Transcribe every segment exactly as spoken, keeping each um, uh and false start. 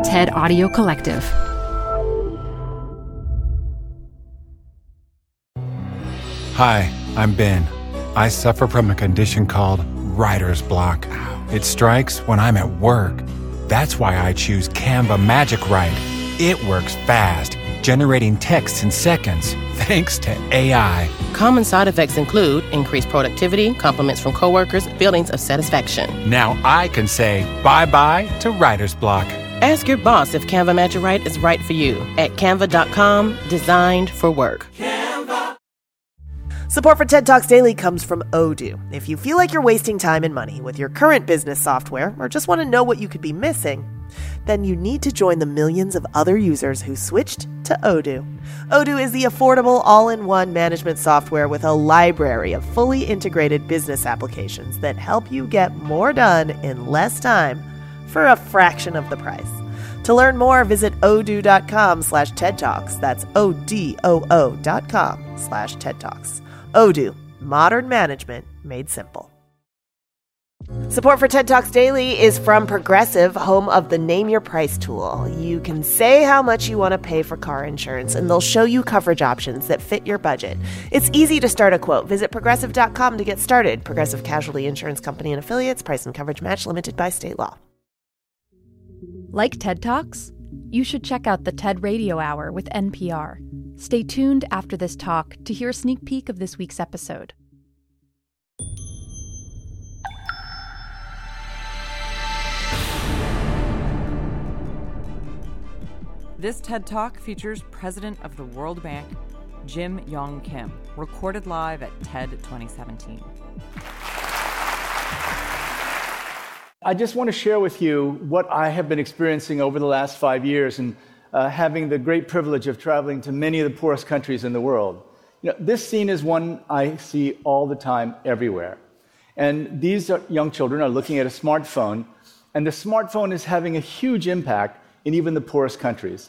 TED Audio Collective. Hi, I'm Ben. I suffer from a condition called writer's block. It strikes when I'm at work. That's why I choose Canva Magic Write. It works fast, generating text in seconds, thanks to A I. Common side effects include increased productivity, compliments from coworkers, feelings of satisfaction. Now I can say bye-bye to writer's block. Ask your boss if Canva Magic Write is right for you at canva dot com, designed for work. Canva. Support for TED Talks Daily comes from Odoo. If you feel like you're wasting time and money with your current business software or just want to know what you could be missing, then you need to join the millions of other users who switched to Odoo. Odoo is the affordable all-in-one management software with a library of fully integrated business applications that help you get more done in less time for a fraction of the price. To learn more, visit odoo.com slash TED Talks. That's O-D-O-O dot com slash TED Talks. Odoo, modern management made simple. Support for TED Talks Daily is from Progressive, home of the Name Your Price tool. You can say how much you want to pay for car insurance, and they'll show you coverage options that fit your budget. It's easy to start a quote. Visit progressive dot com to get started. Progressive Casualty Insurance Company and Affiliates. Price and coverage match limited by state law. Like TED Talks? You should check out the TED Radio Hour with N P R. Stay tuned after this talk to hear a sneak peek of this week's episode. This TED Talk features President of the World Bank, Jim Yong Kim, recorded live at TED twenty seventeen. I just want to share with you what I have been experiencing over the last five years and uh, having the great privilege of traveling to many of the poorest countries in the world. You know, this scene is one I see all the time everywhere. And these are, young children are looking at a smartphone, and the smartphone is having a huge impact in even the poorest countries.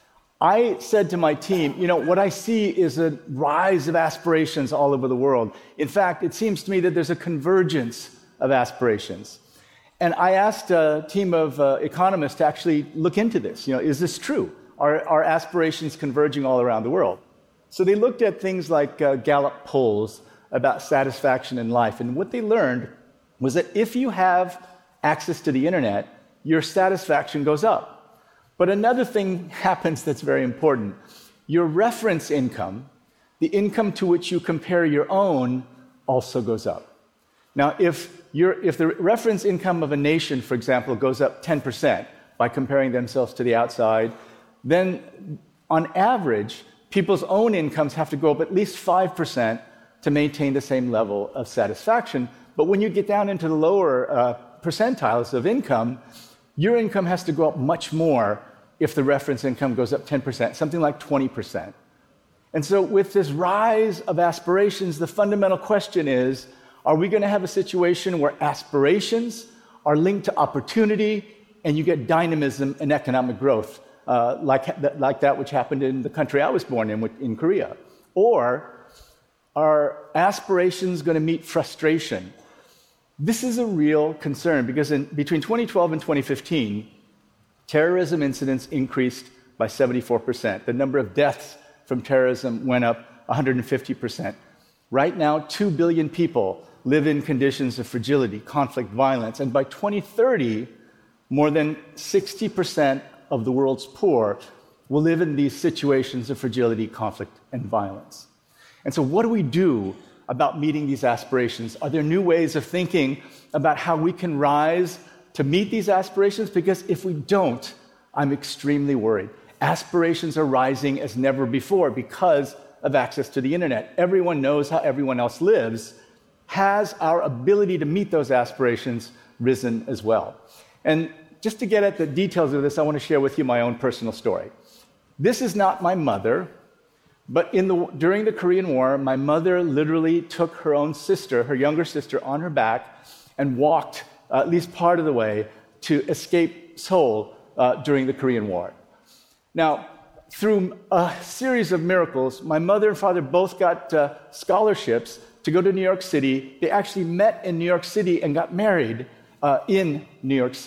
I said to my team, you know, what I see is a rise of aspirations all over the world. In fact, it seems to me that there's a convergence of aspirations. And I asked a team of uh, economists to actually look into this. You know, is this true? Are, are aspirations converging all around the world? So they looked at things like uh, Gallup polls about satisfaction in life. And what they learned was that if you have access to the internet, your satisfaction goes up. But another thing happens that's very important. Your reference income, the income to which you compare your own, also goes up. Now, if, you're, if the reference income of a nation, for example, goes up ten percent by comparing themselves to the outside, then on average, people's own incomes have to go up at least five percent to maintain the same level of satisfaction. But when you get down into the lower uh, percentiles of income, your income has to go up much more if the reference income goes up ten percent, something like twenty percent. And so with this rise of aspirations, the fundamental question is, are we going to have a situation where aspirations are linked to opportunity and you get dynamism and economic growth, uh, like, like that which happened in the country I was born in, in Korea? Or are aspirations going to meet frustration? This is a real concern because in, between twenty twelve and twenty fifteen, terrorism incidents increased by seventy-four percent. The number of deaths from terrorism went up one hundred fifty percent. Right now, two billion people live in conditions of fragility, conflict, violence, and by twenty thirty, more than sixty percent of the world's poor will live in these situations of fragility, conflict, and violence. And so what do we do about meeting these aspirations? Are there new ways of thinking about how we can rise to meet these aspirations? Because if we don't, I'm extremely worried. Aspirations are rising as never before because of access to the internet. Everyone knows how everyone else lives. Has our ability to meet those aspirations risen as well? And just to get at the details of this, I want to share with you my own personal story. This is not my mother, but in the, during the Korean War, my mother literally took her own sister, her younger sister, on her back and walked uh, at least part of the way to escape Seoul uh, during the Korean War. Now, through a series of miracles, my mother and father both got uh, scholarships to go to New York City. They actually met in New York City and got married uh, in New York City.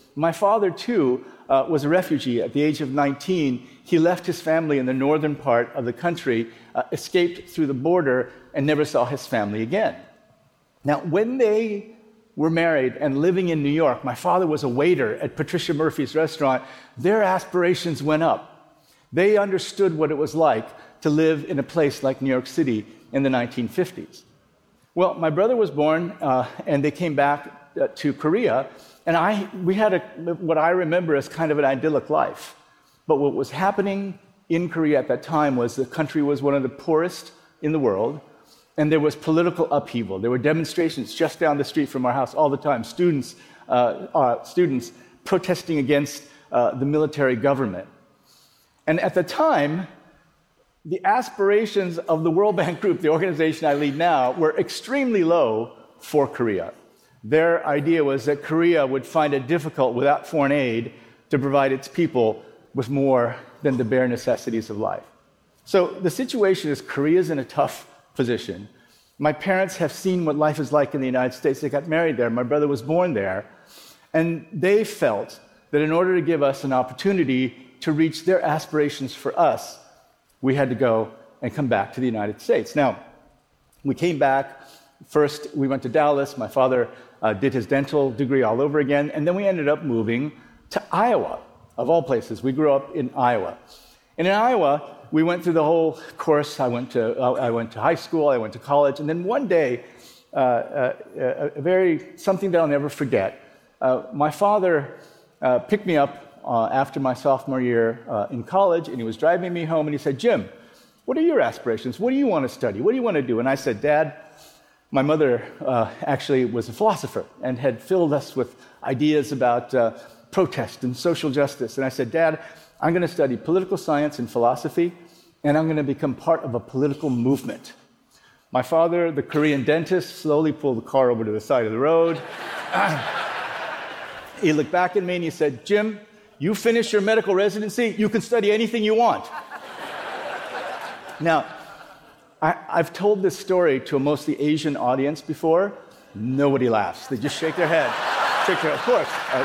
my father, too, uh, was a refugee. At the age of nineteen, he left his family in the northern part of the country, uh, escaped through the border, and never saw his family again. Now, when they were married and living in New York, my father was a waiter at Patricia Murphy's restaurant, their aspirations went up. They understood what it was like to live in a place like New York City in the nineteen fifties. Well, my brother was born, uh, and they came back uh, to Korea, and I we had a, what I remember as kind of an idyllic life. But what was happening in Korea at that time was the country was one of the poorest in the world, and there was political upheaval. There were demonstrations just down the street from our house all the time, students, uh, uh, students protesting against uh, the military government. And at the time, the aspirations of the World Bank Group, the organization I lead now, were extremely low for Korea. Their idea was that Korea would find it difficult, without foreign aid, to provide its people with more than the bare necessities of life. So the situation is Korea's in a tough position. My parents have seen what life is like in the United States. They got married there. My brother was born there. And they felt that in order to give us an opportunity to reach their aspirations for us, we had to go and come back to the United States. Now, we came back. First, we went to Dallas. My father uh, did his dental degree all over again. And then we ended up moving to Iowa, of all places. We grew up in Iowa. And in Iowa, we went through the whole course. I went to, uh, I went to high school. I went to college. And then one day, uh, uh, a very, something that I'll never forget, uh, my father uh, picked me up Uh, after my sophomore year uh, in college, and he was driving me home, and he said, "Jim, what are your aspirations? What do you want to study? What do you want to do?" And I said, "Dad, my mother uh, actually was a philosopher and had filled us with ideas about uh, protest and social justice." And I said, "Dad, I'm going to study political science and philosophy, and I'm going to become part of a political movement." My father, the Korean dentist, slowly pulled the car over to the side of the road. He looked back at me and he said, "Jim, you finish your medical residency, you can study anything you want." Now, I, I've told this story to a mostly Asian audience before. Nobody laughs. They just shake their head. Shake their head, of course. Uh,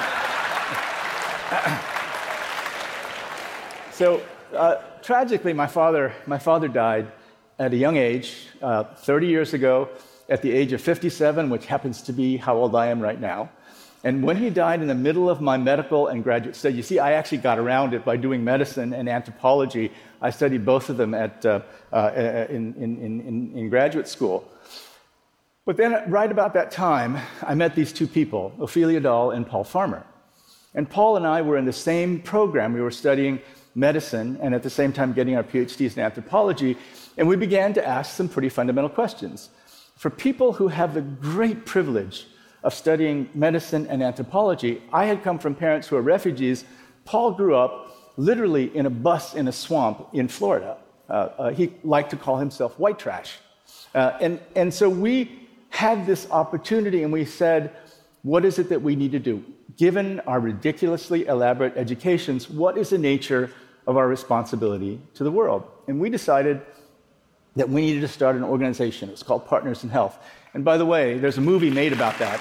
so, uh, tragically, my father, my father died at a young age, uh, thirty years ago, at the age of fifty-seven, which happens to be how old I am right now. And when he died in the middle of my medical and graduate study, you see, I actually got around it by doing medicine and anthropology. I studied both of them at, uh, uh, in, in, in, in graduate school. But then, right about that time, I met these two people, Ophelia Dahl and Paul Farmer. And Paul and I were in the same program. We were studying medicine and at the same time getting our P H Ds in anthropology. And we began to ask some pretty fundamental questions. For people who have the great privilege of studying medicine and anthropology, I had come from parents who are refugees. Paul grew up literally in a bus in a swamp in Florida. Uh, uh, he liked to call himself white trash. Uh, and, and so we had this opportunity, and we said, what is it that we need to do? Given our ridiculously elaborate educations, what is the nature of our responsibility to the world? And we decided that we needed to start an organization. It's called Partners in Health. And by the way, there's a movie made about that.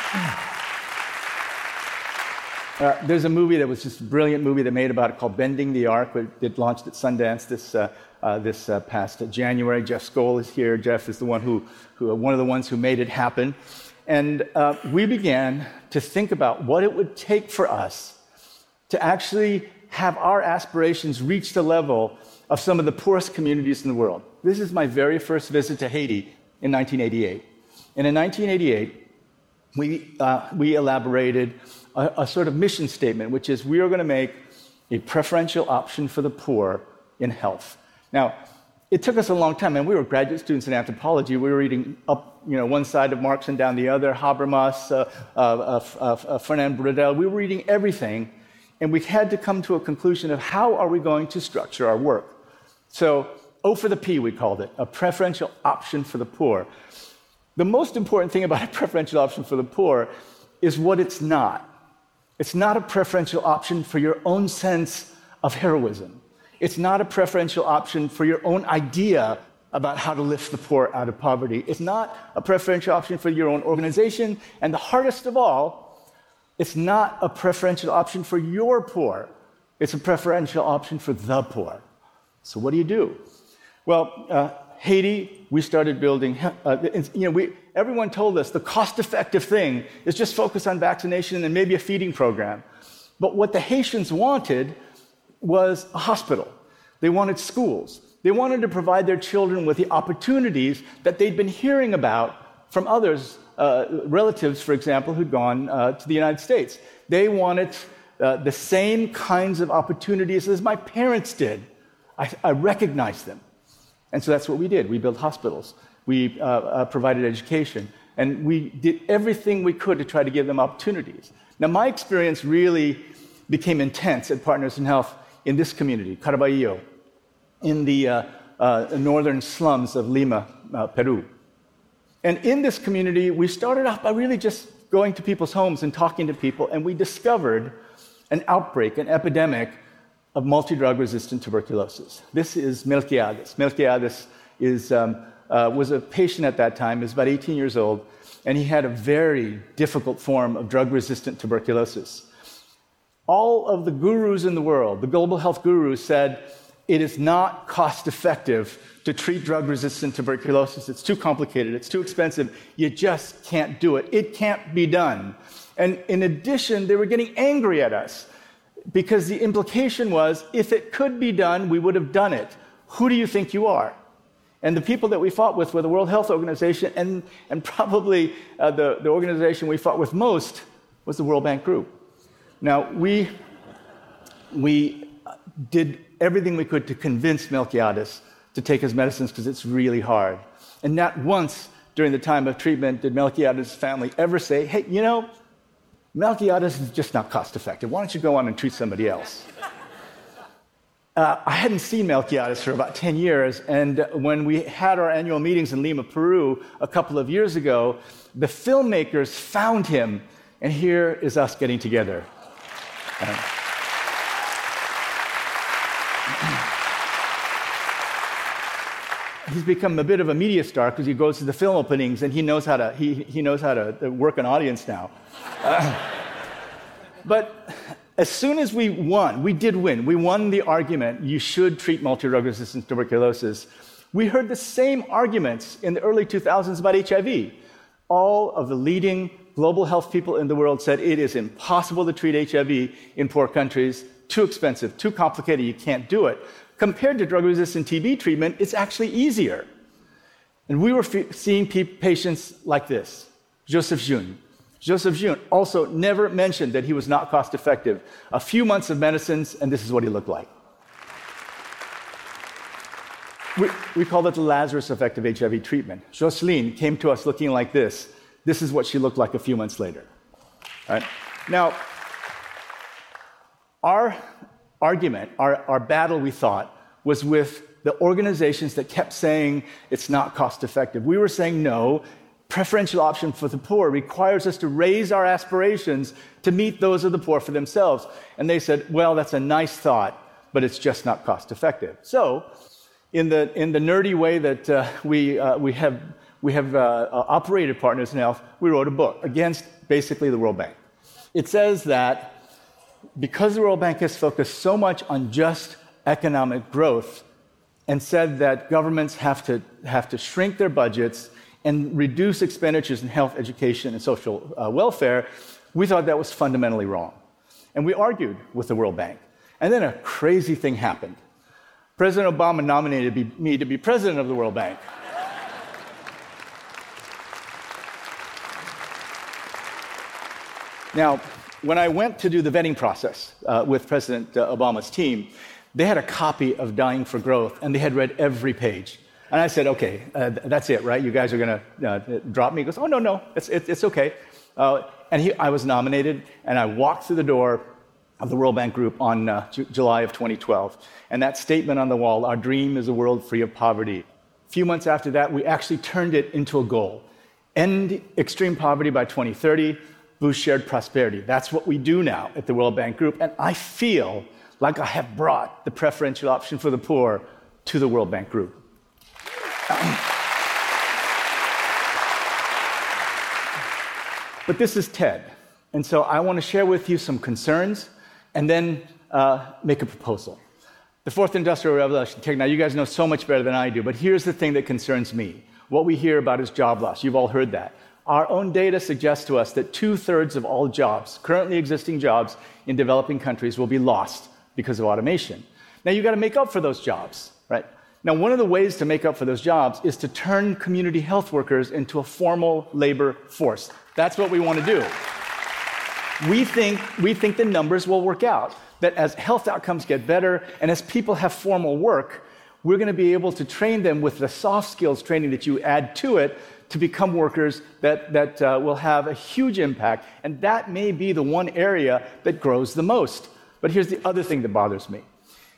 Uh, there's a movie that was just a brilliant movie that made about it called Bending the Arc. It launched at Sundance this uh, uh, this uh, past January. Jeff Skoll is here. Jeff is the one who, who one of the ones who made it happen. And uh, we began to think about what it would take for us to actually have our aspirations reach the level of some of the poorest communities in the world. This is my very first visit to Haiti in nineteen eighty-eight. And in nineteen eighty-eight, we, uh, we elaborated a, a sort of mission statement, which is we are going to make a preferential option for the poor in health. Now, it took us a long time, and we were graduate students in anthropology. We were reading up, you know, one side of Marx and down the other, Habermas, uh, uh, uh, uh, Fernand Braudel. We were reading everything, and we had to come to a conclusion of how are we going to structure our work. So, O for the P, we called it, a preferential option for the poor. The most important thing about a preferential option for the poor is what it's not. It's not a preferential option for your own sense of heroism. It's not a preferential option for your own idea about how to lift the poor out of poverty. It's not a preferential option for your own organization. And the hardest of all, It's not a preferential option for your poor. It's a preferential option for the poor. So what do you do? Well, uh, Haiti, we started building, uh, you know, we, everyone told us the cost-effective thing is just focus on vaccination and maybe a feeding program. But what the Haitians wanted was a hospital. They wanted schools. They wanted to provide their children with the opportunities that they'd been hearing about from others, uh, relatives, for example, who'd gone uh, to the United States. They wanted uh, the same kinds of opportunities as my parents did. I, I recognized them. And so that's what we did. We built hospitals. We uh, uh, provided education. And we did everything we could to try to give them opportunities. Now, my experience really became intense at Partners in Health in this community, Caraballo, in the uh, uh, northern slums of Lima, uh, Peru. And in this community, we started off by really just going to people's homes and talking to people, and we discovered an outbreak, an epidemic of multi-drug resistant tuberculosis. This is Melquiades. Melquiades is, um, uh, was a patient at that time, he was about eighteen years old, and he had a very difficult form of drug-resistant tuberculosis. All of the gurus in the world, the global health gurus, said it is not cost-effective to treat drug-resistant tuberculosis. It's too complicated, it's too expensive, you just can't do it. It can't be done. And in addition, they were getting angry at us because the implication was, if it could be done, we would have done it. Who do you think you are? And the people that we fought with were the World Health Organization, and, and probably uh, the, the organization we fought with most was the World Bank Group. Now, we, we did everything we could to convince Melquiades to take his medicines because it's really hard. And not once during the time of treatment did Melquiades' family ever say, hey, you know, Melquiades is just not cost-effective. Why don't you go on and treat somebody else? Uh, I hadn't seen Melquiades for about ten years, and when we had our annual meetings in Lima, Peru, a couple of years ago, the filmmakers found him, and here is us getting together. Um, He's become a bit of a media star because he goes to the film openings and he knows how to he, he knows how to work an audience now. Uh, but as soon as we won, we did win. We won the argument, you should treat multi-drug resistant tuberculosis. We heard the same arguments in the early two thousands about H I V. All of the leading global health people in the world said it is impossible to treat H I V in poor countries, too expensive, too complicated, you can't do it. Compared to drug-resistant T B treatment, it's actually easier. And we were f- seeing pe- patients like this, Joseph June. Joseph June also never mentioned that he was not cost-effective. A few months of medicines, and this is what he looked like. We, we call it the Lazarus effect of H I V treatment. Jocelyn came to us looking like this. This is what she looked like a few months later. All right? Now, our argument, our, our battle, we thought, was with the organizations that kept saying it's not cost-effective. We were saying, no, preferential option for the poor requires us to raise our aspirations to meet those of the poor for themselves. And they said, well, that's a nice thought, but it's just not cost-effective. So, in the in the nerdy way that uh, we uh, we have we have uh, uh, operated Partners in Health, we wrote a book against basically the World Bank. It says that because the World Bank has focused so much on just economic growth and said that governments have to have to shrink their budgets and reduce expenditures in health, education, and social uh, welfare, we thought that was fundamentally wrong. And we argued with the World Bank. And then a crazy thing happened. President Obama nominated me to be president of the World Bank. Now, when I went to do the vetting process uh, with President uh, Obama's team, they had a copy of Dying for Growth, and they had read every page. And I said, okay, uh, that's it, right? You guys are going to uh, drop me? He goes, oh, no, no, it's, it's, it's okay. Uh, and he, I was nominated, and I walked through the door of the World Bank Group on uh, J- July of twenty twelve. And that statement on the wall, our dream is a world free of poverty. A few months after that, we actually turned it into a goal. End extreme poverty by twenty thirty, boost shared prosperity. That's what we do now at the World Bank Group. And I feel like I have brought the preferential option for the poor to the World Bank Group. But this is TED. And so I want to share with you some concerns and then uh, make a proposal. The fourth industrial revolution, now you guys know so much better than I do, but here's the thing that concerns me. What we hear about is job loss. You've all heard that. Our own data suggests to us that two-thirds of all jobs, currently existing jobs in developing countries, will be lost because of automation. Now, you've got to make up for those jobs, right? Now, one of the ways to make up for those jobs is to turn community health workers into a formal labor force. That's what we want to do. We think, we think the numbers will work out, that as health outcomes get better and as people have formal work, we're going to be able to train them with the soft skills training that you add to it to become workers that, that uh, will have a huge impact. And that may be the one area that grows the most. But here's the other thing that bothers me.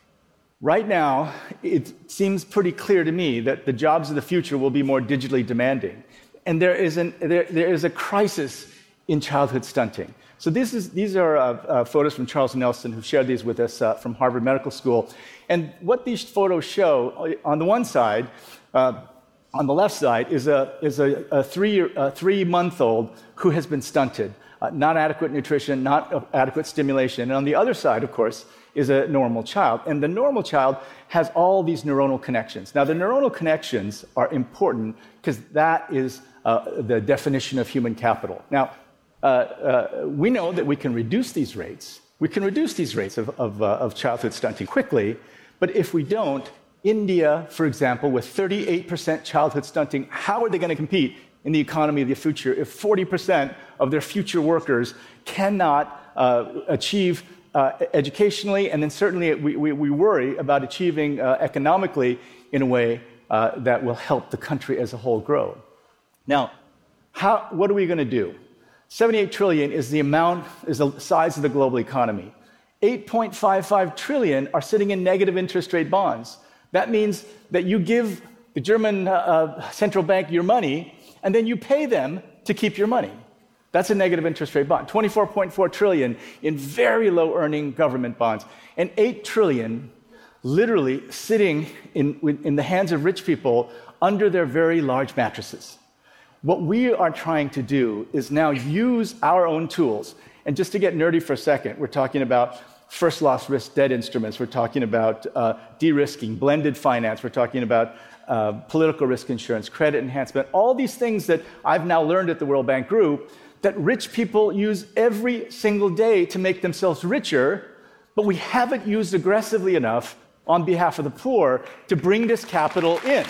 Right now, it seems pretty clear to me that the jobs of the future will be more digitally demanding. And there is, an, there, there is a crisis in childhood stunting. So this is, these are uh, uh, photos from Charles Nelson, who shared these with us uh, from Harvard Medical School. And what these photos show, on the one side, uh, on the left side, is a, is a, a, three, a three-month-old who has been stunted. Uh, not adequate nutrition, not adequate stimulation. And on the other side, of course, is a normal child. And the normal child has all these neuronal connections. Now, the neuronal connections are important because that is uh, the definition of human capital. Now, uh, uh, we know that we can reduce these rates. We can reduce these rates of, of, uh, of childhood stunting quickly, but if we don't, India, for example, with thirty-eight percent childhood stunting, how are they going to compete in the economy of the future if forty percent of their future workers cannot uh, achieve uh, educationally, and then certainly we, we, we worry about achieving uh, economically in a way uh, that will help the country as a whole grow. Now, how, what are we going to do? seventy-eight trillion is the amount, is the size of the global economy. eight point five five trillion are sitting in negative interest rate bonds. That means that you give the German uh, central bank your money, and then you pay them to keep your money. That's a negative interest rate bond. twenty-four point four trillion in very low earning government bonds, and eight trillion literally sitting in, in the hands of rich people under their very large mattresses. What we are trying to do is now use our own tools. And just to get nerdy for a second, we're talking about first loss risk debt instruments, we're talking about uh, de-risking, blended finance, we're talking about uh, political risk insurance, credit enhancement, all these things that I've now learned at the World Bank Group that rich people use every single day to make themselves richer, but we haven't used aggressively enough on behalf of the poor to bring this capital in.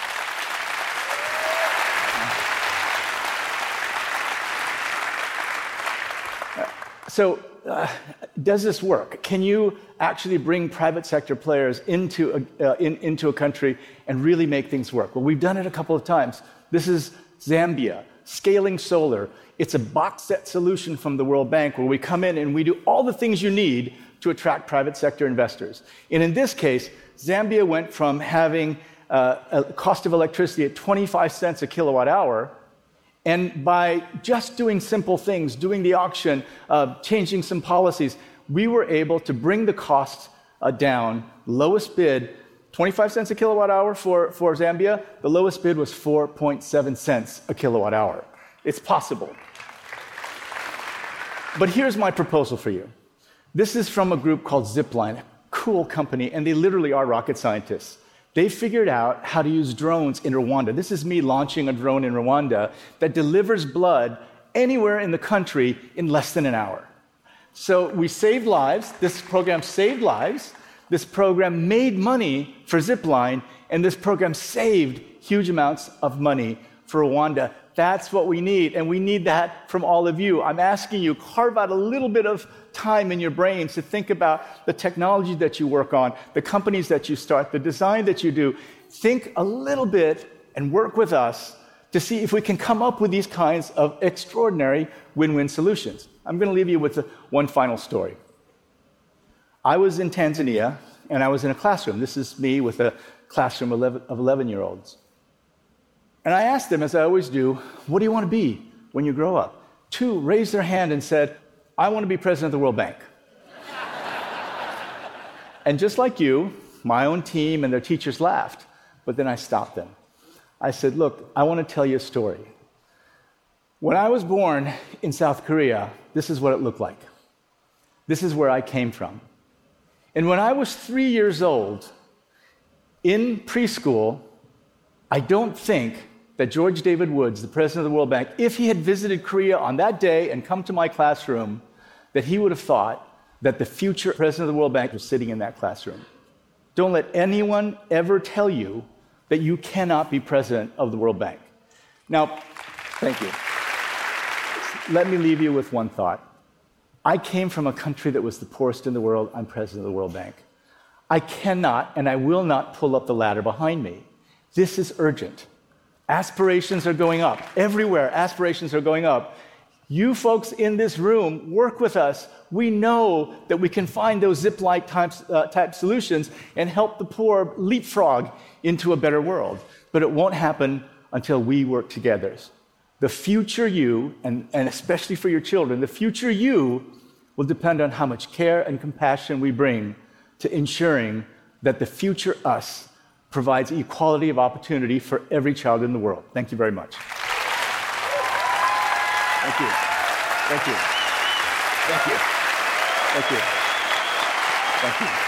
So, uh, does this work? Can you actually bring private sector players into a, uh, in, into a country and really make things work? Well, we've done it a couple of times. This is Zambia, scaling solar. It's a box set solution from the World Bank where we come in and we do all the things you need to attract private sector investors. And in this case, Zambia went from having uh, a cost of electricity at twenty-five cents a kilowatt hour, and by just doing simple things, doing the auction, uh, changing some policies, we were able to bring the costs uh, down. Lowest bid, twenty-five cents a kilowatt hour for, for Zambia. The lowest bid was four point seven cents a kilowatt hour. It's possible. But here's my proposal for you. This is from a group called Zipline, a cool company, and they literally are rocket scientists. They figured out how to use drones in Rwanda. This is me launching a drone in Rwanda that delivers blood anywhere in the country in less than an hour. So we saved lives. This program saved lives. This program made money for Zipline, and this program saved huge amounts of money for Rwanda. That's what we need, and we need that from all of you. I'm asking you, carve out a little bit of time in your brains to think about the technology that you work on, the companies that you start, the design that you do. Think a little bit and work with us to see if we can come up with these kinds of extraordinary win-win solutions. I'm going to leave you with one final story. I was in Tanzania, and I was in a classroom. This is me with a classroom of eleven-year-olds. And I asked them, as I always do, what do you want to be when you grow up? Two raised their hand and said, I want to be president of the World Bank. And just like you, my own team and their teachers laughed. But then I stopped them. I said, look, I want to tell you a story. When I was born in South Korea, this is what it looked like. This is where I came from. And when I was three years old, in preschool, I don't think that George David Woods, the president of the World Bank, if he had visited Korea on that day and come to my classroom, that he would have thought that the future president of the World Bank was sitting in that classroom. Don't let anyone ever tell you that you cannot be president of the World Bank. Now, thank you. Let me leave you with one thought. I came from a country that was the poorest in the world. I'm president of the World Bank. I cannot and I will not pull up the ladder behind me. This is urgent. Aspirations are going up. Everywhere, aspirations are going up. You folks in this room, work with us. We know that we can find those zip-like type, uh, type solutions and help the poor leapfrog into a better world. But it won't happen until we work together. The future you, and, and especially for your children, the future you will depend on how much care and compassion we bring to ensuring that the future us provides equality of opportunity for every child in the world. Thank you very much. Thank you. Thank you. Thank you. Thank you. Thank you.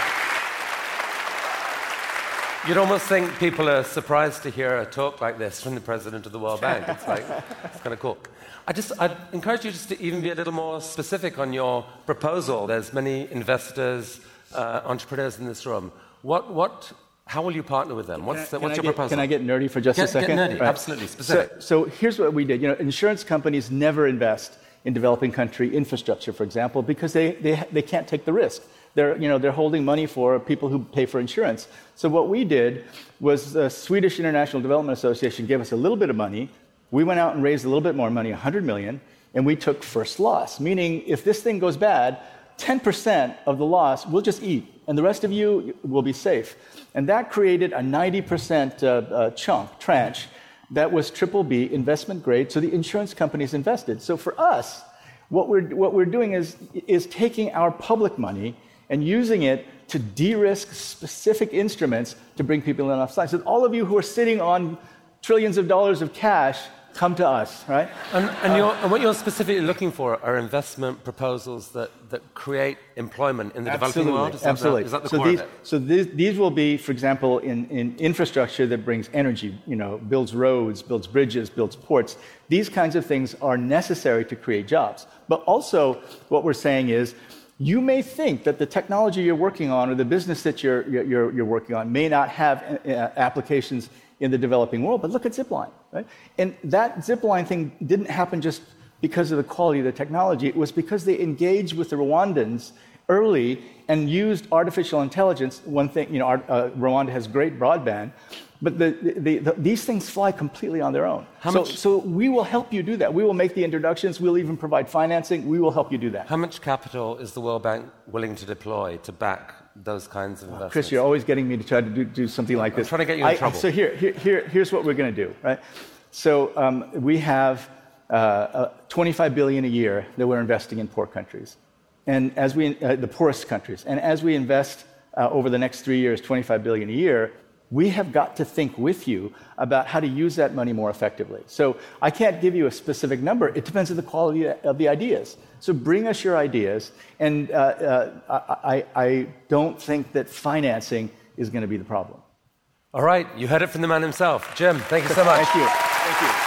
You'd almost think people are surprised to hear a talk like this from the president of the World Bank. It's like, it's kind of cool. I just, I'd encourage you just to even be a little more specific on your proposal. There's many investors, uh, entrepreneurs in this room. What, what, how will you partner with them? What's, the, what's your get, proposal? Can I get nerdy for just get, a second? Get nerdy, right. Absolutely, specific. So, so here's what we did. You know, insurance companies never invest in developing country infrastructure, for example, because they, they, they can't take the risk. They're, you know, they're holding money for people who pay for insurance. So what we did was the Swedish International Development Association gave us a little bit of money. We went out and raised a little bit more money, one hundred million dollars, and we took first loss, meaning if this thing goes bad, ten percent of the loss we'll just eat, and the rest of you will be safe. And that created a ninety percent uh, uh, chunk, tranche, that was triple B investment grade, so the insurance companies invested. So for us, what we're, what we're doing is, is taking our public money and using it to de-risk specific instruments to bring people in off side. So all of you who are sitting on trillions of dollars of cash, come to us, right? And, and, you're, and what you're specifically looking for are investment proposals that, that create employment in the Absolutely. developing world? Is that Absolutely. The, is that the so core these, of it? So these, these will be, for example, in, in infrastructure that brings energy, you know, builds roads, builds bridges, builds ports. These kinds of things are necessary to create jobs. But also, what we're saying is, you may think that the technology you're working on or the business that you're, you're, you're working on may not have uh, applications in the developing world, but look at Zipline, right? And that Zipline thing didn't happen just because of the quality of the technology. It was because they engaged with the Rwandans early and used artificial intelligence. One thing, you know, our, uh, Rwanda has great broadband, but the, the, the, these things fly completely on their own. How so, much, so we will help you do that. We will make the introductions. We'll even provide financing. We will help you do that. How much capital is the World Bank willing to deploy to back those kinds of investments? Chris, you're always getting me to try to do, do something like this. I'm trying to get you in I, trouble. So here, here, here, here's what we're going to do, right? So um, we have uh, uh, twenty-five billion dollars a year that we're investing in poor countries, and as we uh, the poorest countries, and as we invest uh, over the next three years, twenty-five billion dollars a year, we have got to think with you about how to use that money more effectively. So I can't give you a specific number. It depends on the quality of the ideas. So bring us your ideas. And uh, uh, I, I don't think that financing is going to be the problem. All right, you heard it from the man himself. Jim, thank you so much. Thank you. Thank you.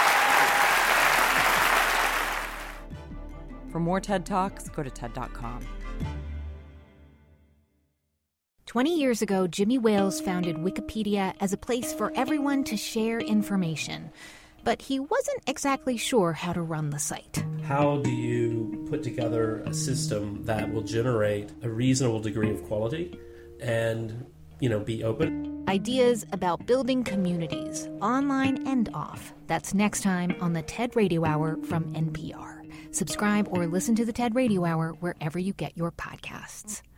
For more TED Talks, go to TED dot com. Twenty years ago, Jimmy Wales founded Wikipedia as a place for everyone to share information. But he wasn't exactly sure how to run the site. How do you put together a system that will generate a reasonable degree of quality and, you know, be open? Ideas about building communities, online and off. That's next time on the TED Radio Hour from N P R. Subscribe or listen to the TED Radio Hour wherever you get your podcasts.